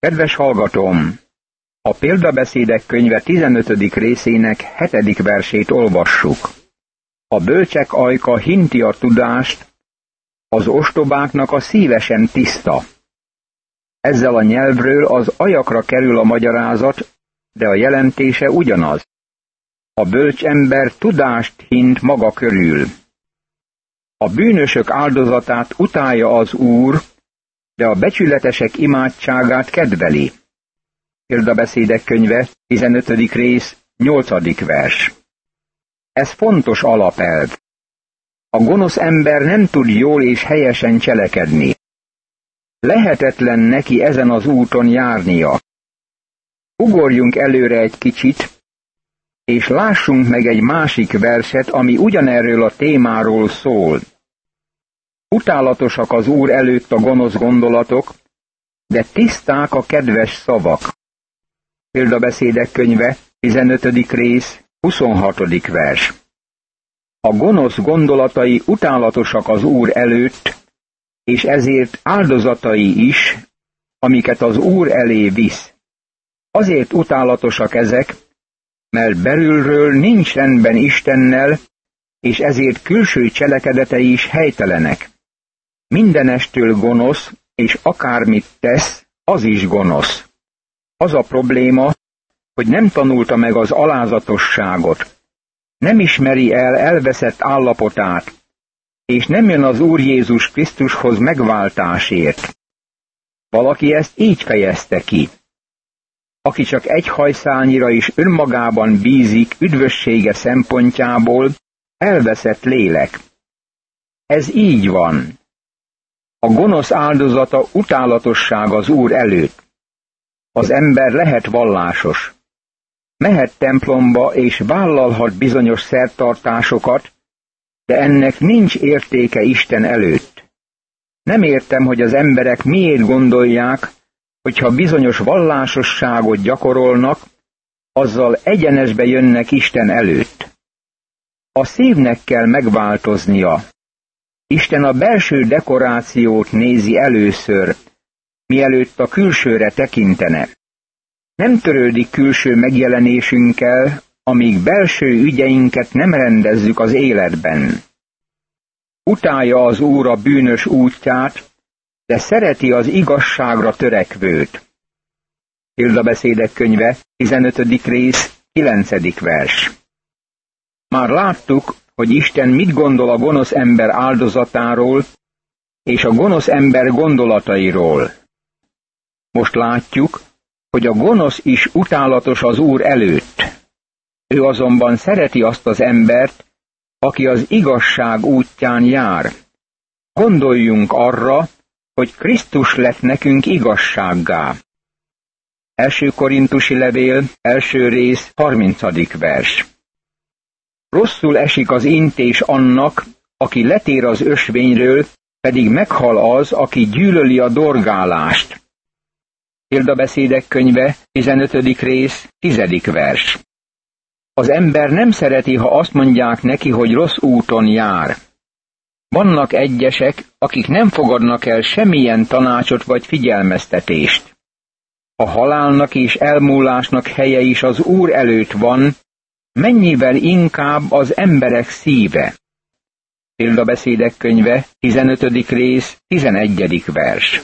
Kedves hallgatóm! A Példabeszédek könyve 15. részének 7. versét olvassuk. A bölcsek ajka hinti a tudást, az ostobáknak a szíve sem tiszta. Ezzel a nyelvről az ajakra kerül a magyarázat, de a jelentése ugyanaz. A bölcs ember tudást hint maga körül. A bűnösök áldozatát utálja az Úr, de a becsületesek imádságát kedveli. Példabeszédek könyve, 15. rész, 8. vers. Ez fontos alapelv. A gonosz ember nem tud jól és helyesen cselekedni. Lehetetlen neki ezen az úton járnia. Ugorjunk előre egy kicsit, és lássunk meg egy másik verset, ami ugyanerről a témáról szól. Utálatosak az Úr előtt a gonosz gondolatok, de tiszták a kedves szavak. Példabeszédek könyve, 15. rész, 26. vers. A gonosz gondolatai utálatosak az Úr előtt, és ezért áldozatai is, amiket az Úr elé visz. Azért utálatosak ezek, mert belülről nincs rendben Istennel, és ezért külső cselekedetei is helytelenek. Mindenestől gonosz, és akármit tesz, az is gonosz. Az a probléma, hogy nem tanulta meg az alázatosságot, nem ismeri el elveszett állapotát, és nem jön az Úr Jézus Krisztushoz megváltásért. Valaki ezt így fejezte ki. Aki csak egy hajszálnyira is önmagában bízik üdvössége szempontjából, elveszett lélek. Ez így van. A gonosz áldozata utálatosság az Úr előtt. Az ember lehet vallásos. Mehet templomba és vállalhat bizonyos szertartásokat, de ennek nincs értéke Isten előtt. Nem értem, hogy az emberek miért gondolják, hogyha bizonyos vallásosságot gyakorolnak, azzal egyenesbe jönnek Isten előtt. A szívnek kell megváltoznia. Isten a belső dekorációt nézi először, mielőtt a külsőre tekintene. Nem törődik külső megjelenésünkkel, amíg belső ügyeinket nem rendezzük az életben. Utálja az Úr a bűnös útját, de szereti az igazságra törekvőt. Példabeszédek könyve, 15. rész, 9. vers. Már láttuk, hogy Isten mit gondol a gonosz ember áldozatáról, és a gonosz ember gondolatairól. Most látjuk, hogy a gonosz is utálatos az Úr előtt. Ő azonban szereti azt az embert, aki az igazság útján jár. Gondoljunk arra, hogy Krisztus lett nekünk igazsággá. 1. Korintusi levél, 1. rész, 30. vers. Rosszul esik az intés annak, aki letér az ösvényről, pedig meghal az, aki gyűlöli a dorgálást. Példabeszédek könyve, 15. rész, 10. vers. Az ember nem szereti, ha azt mondják neki, hogy rossz úton jár. Vannak egyesek, akik nem fogadnak el semmilyen tanácsot vagy figyelmeztetést. A halálnak és elmúlásnak helye is az Úr előtt van, mennyivel inkább az emberek szíve. Példabeszédek könyve, 15. rész, 11. vers.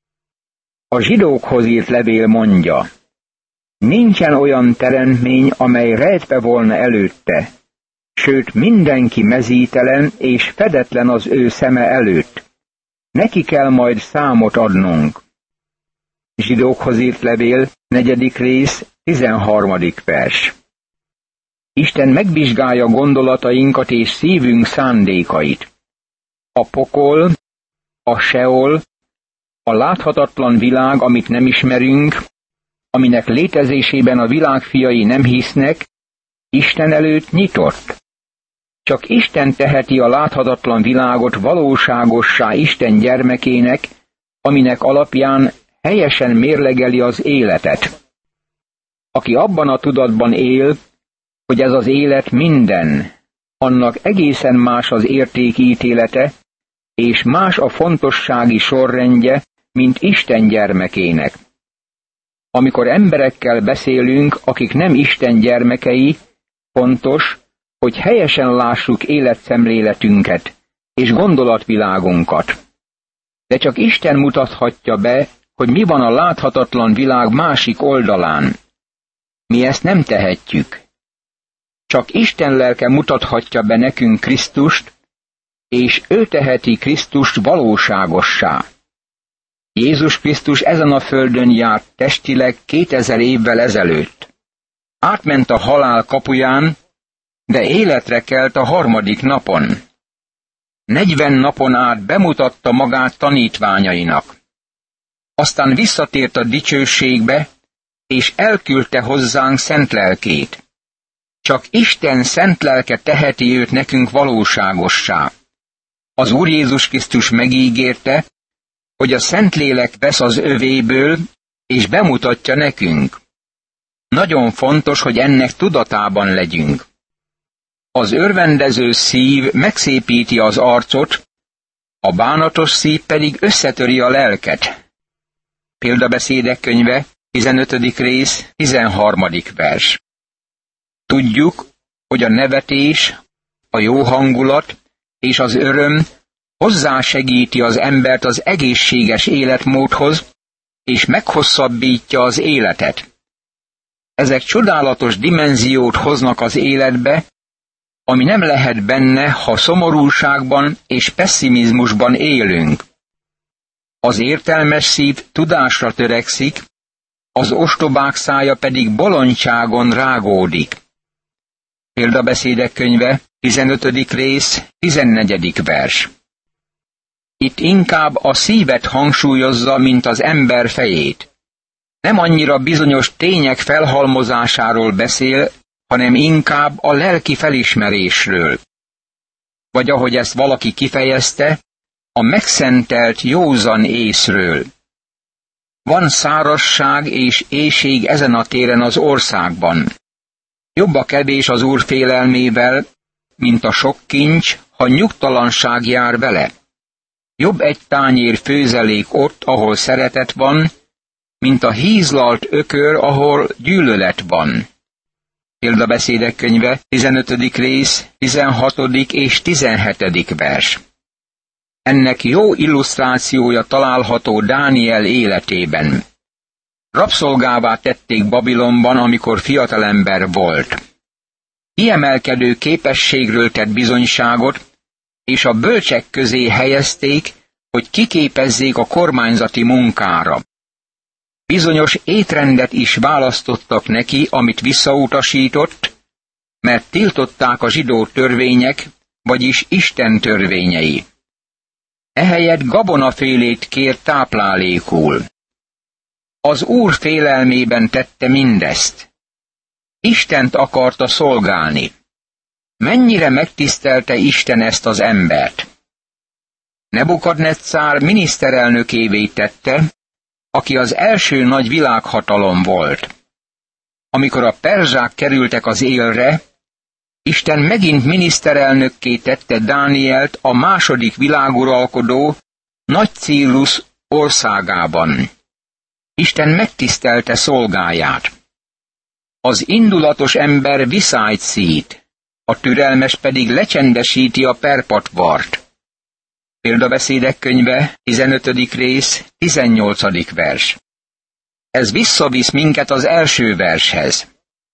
A zsidókhoz írt levél mondja, nincsen olyan teremtmény, amely rejtve volna előtte, sőt mindenki mezítelen és fedetlen az ő szeme előtt. Neki kell majd számot adnunk. Zsidókhoz írt levél, 4. rész, 13. vers. Isten megvizsgálja gondolatainkat és szívünk szándékait. A pokol, a seol, a láthatatlan világ, amit nem ismerünk, aminek létezésében a világ fiai nem hisznek, Isten előtt nyitott. Csak Isten teheti a láthatatlan világot valóságossá Isten gyermekének, aminek alapján helyesen mérlegeli az életet. Aki abban a tudatban él, hogy ez az élet minden, annak egészen más az értékítélete, és más a fontossági sorrendje, mint Isten gyermekének. Amikor emberekkel beszélünk, akik nem Isten gyermekei, fontos, hogy helyesen lássuk életszemléletünket és gondolatvilágunkat. De csak Isten mutathatja be, hogy mi van a láthatatlan világ másik oldalán. Mi ezt nem tehetjük. Csak Isten lelke mutathatja be nekünk Krisztust, és ő teheti Krisztust valóságossá. Jézus Krisztus ezen a földön járt testileg 2000 évvel ezelőtt. Átment a halál kapuján, de életre kelt a harmadik napon. 40 napon át bemutatta magát tanítványainak. Aztán visszatért a dicsőségbe, és elküldte hozzánk szent lelkét. Csak Isten szent lelke teheti őt nekünk valóságossá. Az Úr Jézus Krisztus megígérte, hogy a Szentlélek vesz az övéből, és bemutatja nekünk. Nagyon fontos, hogy ennek tudatában legyünk. Az örvendező szív megszépíti az arcot, a bánatos szív pedig összetöri a lelket. Példabeszédek könyve, 15. rész, 13. vers. Tudjuk, hogy a nevetés, a jó hangulat és az öröm hozzásegíti az embert az egészséges életmódhoz, és meghosszabbítja az életet. Ezek csodálatos dimenziót hoznak az életbe, ami nem lehet benne, ha szomorúságban és pesszimizmusban élünk. Az értelmes szív tudásra törekszik, az ostobák szája pedig bolondságon rágódik. Példabeszédek könyve, 15. rész, 14. vers. Itt inkább a szívet hangsúlyozza, mint az ember fejét. Nem annyira bizonyos tények felhalmozásáról beszél, hanem inkább a lelki felismerésről. Vagy ahogy ezt valaki kifejezte, a megszentelt józan észről. Van szárazság és éhség ezen a téren az országban. Jobb a kevés az Úr félelmével, mint a sok kincs, ha nyugtalanság jár vele. Jobb egy tányér főzelék ott, ahol szeretet van, mint a hízlalt ökör, ahol gyűlölet van. Példabeszédek könyve, 15. rész, 16. és 17. vers. Ennek jó illusztrációja található Dániel életében. Rabszolgává tették Babilonban, amikor fiatalember volt. Kiemelkedő képességről tett bizonyságot, és a bölcsek közé helyezték, hogy kiképezzék a kormányzati munkára. Bizonyos étrendet is választottak neki, amit visszautasított, mert tiltották a zsidó törvények, vagyis Isten törvényei. Ehelyett gabonafélét kért táplálékul. Az Úr félelmében tette mindezt. Istent akarta szolgálni. Mennyire megtisztelte Isten ezt az embert? Nebukadneccár miniszterelnökévé tette, aki az első nagy világhatalom volt. Amikor a perzsák kerültek az élre, Isten megint miniszterelnökké tette Dánielt a második világuralkodó Nagy Círusz országában. Isten megtisztelte szolgáját. Az indulatos ember viszályt szít, a türelmes pedig lecsendesíti a perpatvart. Példabeszédek könyve, 15. rész, 18. vers. Ez visszavisz minket az első vershez.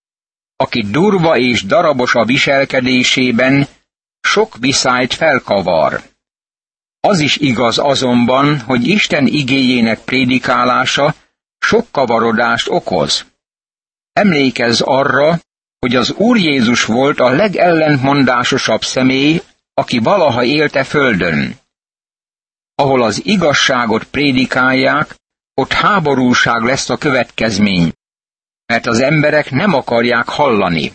Aki durva és darabos a viselkedésében, sok viszályt felkavar. Az is igaz azonban, hogy Isten igéjének prédikálása sok kavarodást okoz. Emlékezz arra, hogy az Úr Jézus volt a legellentmondásosabb személy, aki valaha élte földön. Ahol az igazságot prédikálják, ott háborúság lesz a következmény, mert az emberek nem akarják hallani.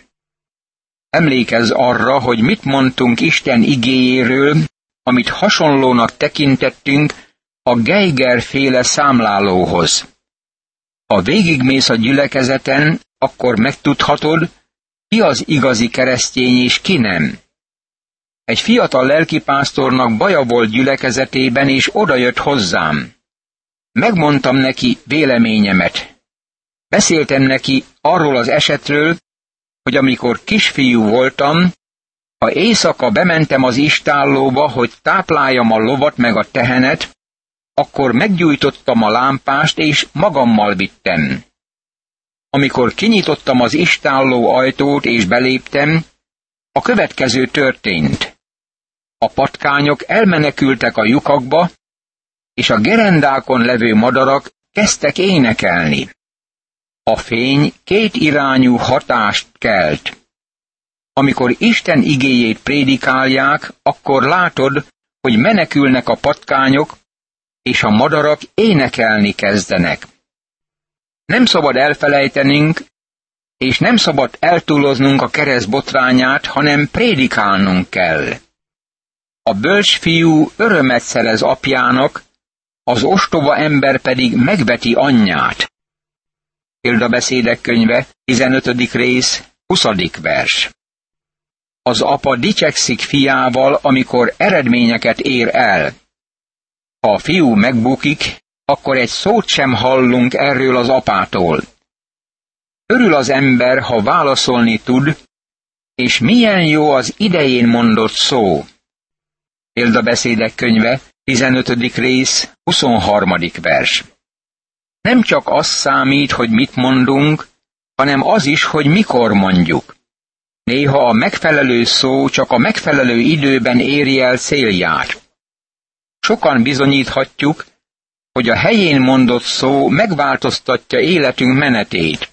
Emlékezz arra, hogy mit mondtunk Isten igéjéről, amit hasonlónak tekintettünk a Geiger-féle számlálóhoz. Ha végigmész a gyülekezeten, akkor megtudhatod, ki az igazi keresztény és ki nem. Egy fiatal lelkipásztornak baja volt gyülekezetében, és odajött hozzám. Megmondtam neki véleményemet. Beszéltem neki arról az esetről, hogy amikor kisfiú voltam, ha éjszaka bementem az istállóba, hogy tápláljam a lovat meg a tehenet, akkor meggyújtottam a lámpást, és magammal vittem. Amikor kinyitottam az istálló ajtót, és beléptem, a következő történt. A patkányok elmenekültek a lyukakba, és a gerendákon levő madarak kezdtek énekelni. A fény kétirányú hatást kelt. Amikor Isten igéjét prédikálják, akkor látod, hogy menekülnek a patkányok, és a madarak énekelni kezdenek. Nem szabad elfelejtenünk, és nem szabad eltúloznunk a kereszt botrányát, hanem prédikálnunk kell. A bölcs fiú örömet szerez apjának, az ostoba ember pedig megveti anyját. Példabeszédek könyve, 15. rész, 20. vers. Az apa dicsekszik fiával, amikor eredményeket ér el. Ha a fiú megbukik, akkor egy szót sem hallunk erről az apától. Örül az ember, ha válaszolni tud, és milyen jó az idején mondott szó. Példabeszédek könyve, 15. rész, 23. vers. Nem csak az számít, hogy mit mondunk, hanem az is, hogy mikor mondjuk. Néha a megfelelő szó csak a megfelelő időben éri el célját. Sokan bizonyíthatjuk, hogy a helyén mondott szó megváltoztatja életünk menetét.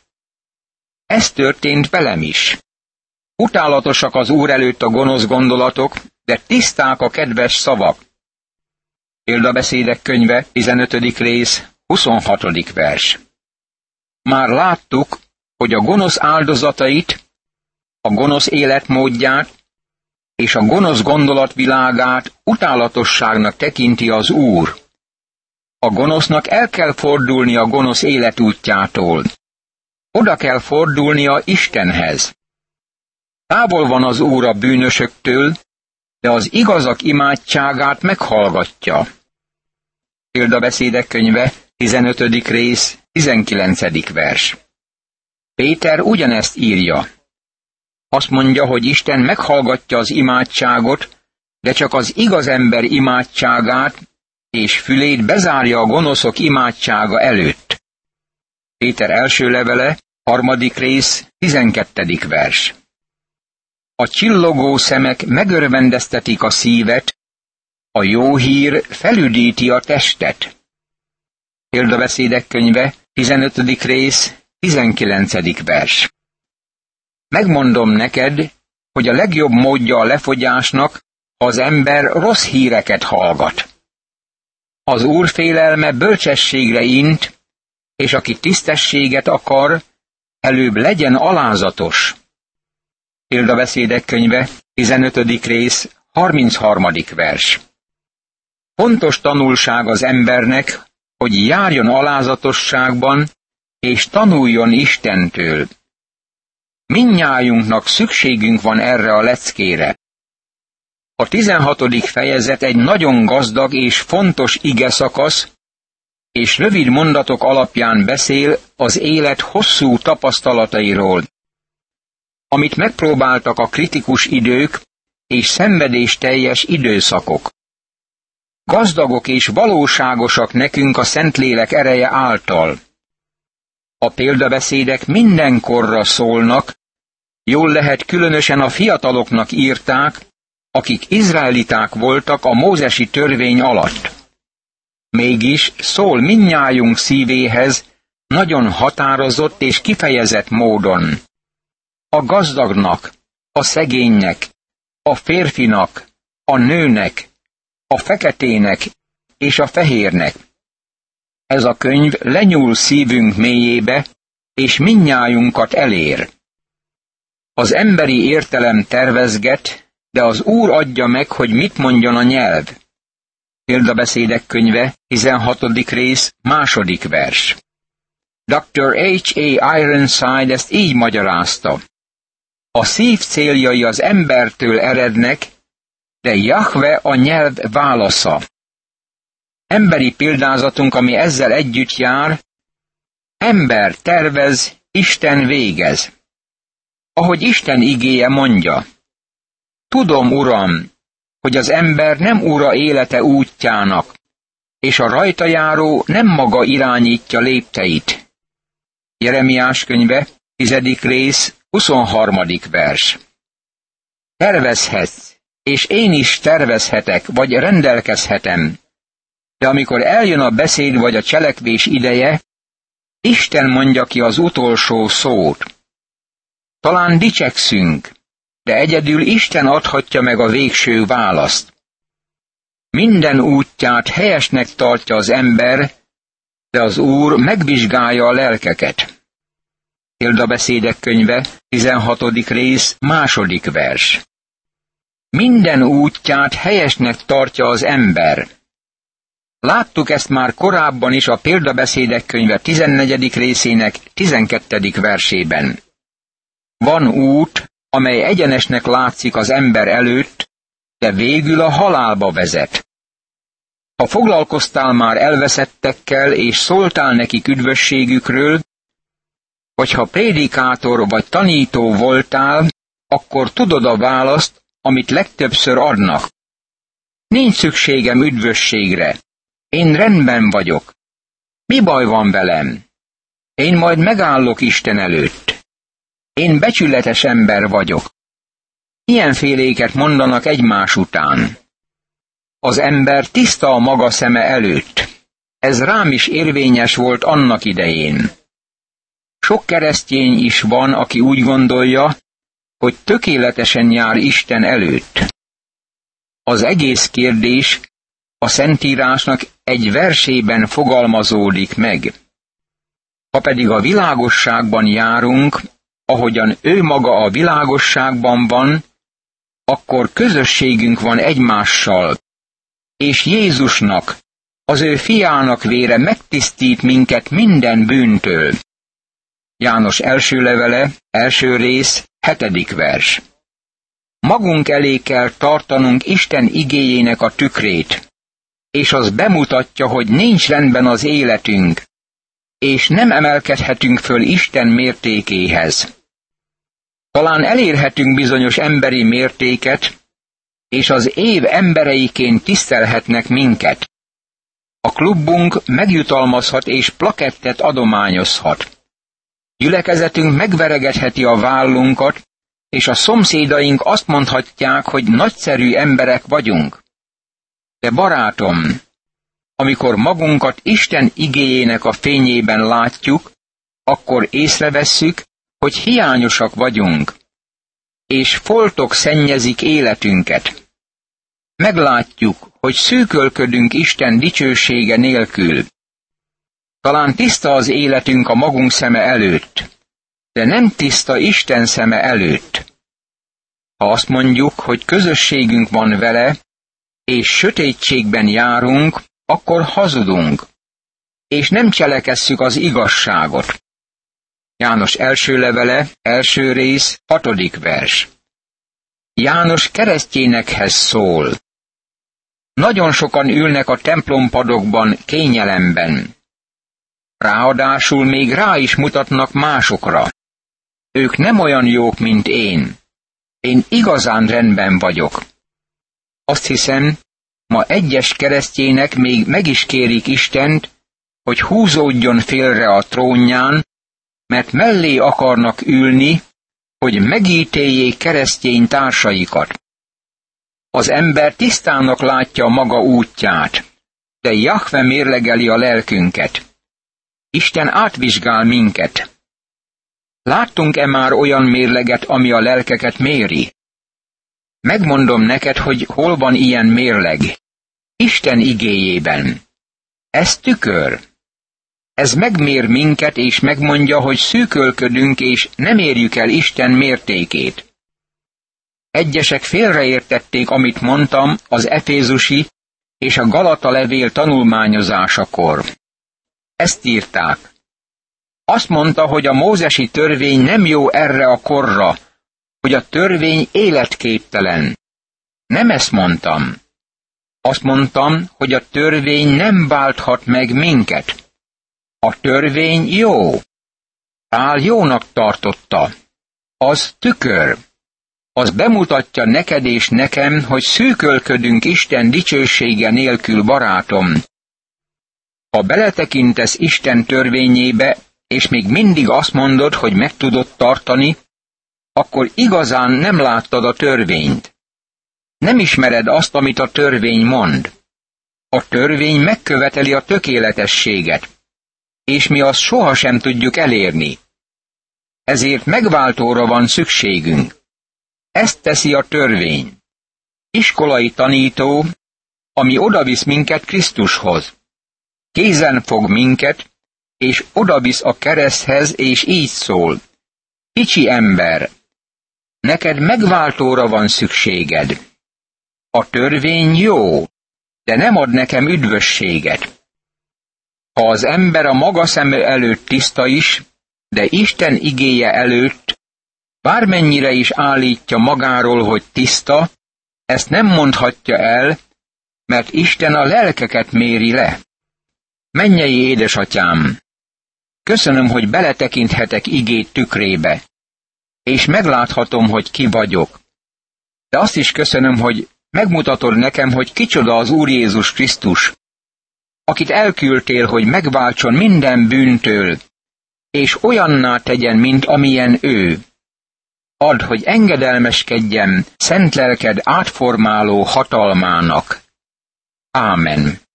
Ez történt velem is. Utálatosak az Úr előtt a gonosz gondolatok, de tiszták a kedves szavak. Példabeszédek könyve, 15. rész, 26. vers. Már láttuk, hogy a gonosz áldozatait, a gonosz életmódját és a gonosz gondolatvilágát utálatosságnak tekinti az Úr. A gonosznak el kell fordulni a gonosz életútjától. Oda kell fordulnia Istenhez. Távol van az Úr a bűnösöktől, de az igazak imádságát meghallgatja. Példabeszédek könyve, 15. rész, 19. vers. Péter ugyanezt írja. Azt mondja, hogy Isten meghallgatja az imádságot, de csak az igaz ember imádságát, és fülét bezárja a gonoszok imádsága előtt. Péter első levele, 3. rész, 12. vers. A csillogó szemek megörvendeztetik a szívet, a jó hír felüdíti a testet. Példabeszédek könyve, 15. rész, 19. vers. Megmondom neked, hogy a legjobb módja a lefogyásnak, ha az ember rossz híreket hallgat. Az Úr félelme bölcsességre int, és aki tisztességet akar, előbb legyen alázatos. Példabeszédek könyve, 15. rész, 33. vers. Fontos tanulság az embernek, hogy járjon alázatosságban, és tanuljon Istentől. Mindnyájunknak szükségünk van erre a leckére. A 16. fejezet egy nagyon gazdag és fontos igeszakasz, és rövid mondatok alapján beszél az élet hosszú tapasztalatairól, amit megpróbáltak a kritikus idők és szenvedésteljes időszakok. Gazdagok és valóságosak nekünk a Szentlélek ereje által. A példabeszédek mindenkorra szólnak, jól lehet különösen a fiataloknak írták, akik izraeliták voltak a mózesi törvény alatt. Mégis szól mindnyájunk szívéhez nagyon határozott és kifejezett módon. A gazdagnak, a szegénynek, a férfinak, a nőnek, a feketének és a fehérnek. Ez a könyv lenyúl szívünk mélyébe, és mindnyájunkat elér. Az emberi értelem tervezget, de az Úr adja meg, hogy mit mondjon a nyelv. Példabeszédek könyve, 16. rész, 2. vers. Dr. H.A. Ironside ezt így magyarázta. A szív céljai az embertől erednek, de Jahve a nyelv válasza. Emberi példázatunk, ami ezzel együtt jár, Ember tervez, Isten végez. Ahogy Isten igéje mondja, tudom, Uram, hogy az ember nem ura élete útjának, és a rajta járó nem maga irányítja lépteit. Jeremiás könyve, 10. rész, 23. vers. Tervezhetsz, és én is tervezhetek, vagy rendelkezhetem, de amikor eljön a beszéd vagy a cselekvés ideje, Isten mondja ki az utolsó szót. Talán dicsekszünk, de egyedül Isten adhatja meg a végső választ. Minden útját helyesnek tartja az ember, de az Úr megvizsgálja a lelkeket. Példabeszédek könyve, 16. rész, 2. vers. Minden útját helyesnek tartja az ember. Láttuk ezt már korábban is a Példabeszédek könyve 14. részének 12. versében. Van út, amely egyenesnek látszik az ember előtt, de végül a halálba vezet. Ha foglalkoztál már elveszettekkel, és szóltál nekik üdvösségükről, vagy ha prédikátor vagy tanító voltál, akkor tudod a választ, amit legtöbbször adnak. Nincs szükségem üdvösségre. Én rendben vagyok. Mi baj van velem? Én majd megállok Isten előtt. Én becsületes ember vagyok. Ilyenféléket mondanak egymás után. Az ember tiszta a maga szeme előtt. Ez rám is érvényes volt annak idején. Sok keresztény is van, aki úgy gondolja, hogy tökéletesen jár Isten előtt. Az egész kérdés a Szentírásnak egy versében fogalmazódik meg. Ha pedig a világosságban járunk, ahogyan ő maga a világosságban van, akkor közösségünk van egymással, és Jézusnak, az ő fiának vére megtisztít minket minden bűntől. János első levele, első rész, 7. vers. Magunk elé kell tartanunk Isten igéjének a tükrét, és az bemutatja, hogy nincs rendben az életünk, és nem emelkedhetünk föl Isten mértékéhez. Talán elérhetünk bizonyos emberi mértéket, és az év embereiként tisztelhetnek minket. A klubunk megjutalmazhat és plakettet adományozhat. Gyülekezetünk megveregetheti a vállunkat, és a szomszédaink azt mondhatják, hogy nagyszerű emberek vagyunk. De barátom, amikor magunkat Isten igéjének a fényében látjuk, akkor észrevesszük, hogy hiányosak vagyunk, és foltok szennyezik életünket. Meglátjuk, hogy szűkölködünk Isten dicsősége nélkül. Talán tiszta az életünk a magunk szeme előtt, de nem tiszta Isten szeme előtt. Ha azt mondjuk, hogy közösségünk van vele, és sötétségben járunk, akkor hazudunk, és nem cselekesszük az igazságot. János első levele, első rész, 6. vers. János keresztényekhez szól. Nagyon sokan ülnek a templompadokban kényelemben. Ráadásul még rá is mutatnak másokra. Ők nem olyan jók, mint én. Én igazán rendben vagyok. Azt hiszem, ma egyes keresztjének még meg is kérik Istent, hogy húzódjon félre a trónján, mert mellé akarnak ülni, hogy megítéljék keresztény társaikat. Az ember tisztának látja a maga útját, de Jahve mérlegeli a lelkünket. Isten átvizsgál minket. Láttunk-e már olyan mérleget, ami a lelkeket méri? Megmondom neked, hogy hol van ilyen mérleg. Isten igéjében. Ez tükör. Ez megmér minket, és megmondja, hogy szűkölködünk, és nem érjük el Isten mértékét. Egyesek félreértették, amit mondtam az efézusi és a Galata levél tanulmányozásakor. Ezt írták. Azt mondta, hogy a mózesi törvény nem jó erre a korra, hogy a törvény életképtelen. Nem ezt mondtam. Azt mondtam, hogy a törvény nem válthat meg minket. A törvény jó. Pál jónak tartotta. Az tükör. Az bemutatja neked és nekem, hogy szűkölködünk Isten dicsősége nélkül, barátom. Ha beletekintesz Isten törvényébe, és még mindig azt mondod, hogy meg tudod tartani, akkor igazán nem láttad a törvényt. Nem ismered azt, amit a törvény mond. A törvény megköveteli a tökéletességet, és mi azt sohasem tudjuk elérni. Ezért megváltóra van szükségünk. Ezt teszi a törvény. Iskolai tanító, ami odavisz minket Krisztushoz. Kézen fog minket, és odavisz a kereszthez, és így szól. Kicsi ember, neked megváltóra van szükséged. A törvény jó, de nem ad nekem üdvösséget. Ha az ember a maga szeme előtt tiszta is, de Isten igéje előtt, bármennyire is állítja magáról, hogy tiszta, ezt nem mondhatja el, mert Isten a lelkeket méri le. Mennyei édesatyám, köszönöm, hogy beletekinthetek igét tükrébe, és megláthatom, hogy ki vagyok. De azt is köszönöm, hogy megmutatod nekem, hogy kicsoda az Úr Jézus Krisztus, akit elküldtél, hogy megváltson minden bűntől, és olyanná tegyen, mint amilyen ő. Add, hogy engedelmeskedjem szent lelked átformáló hatalmának. Ámen.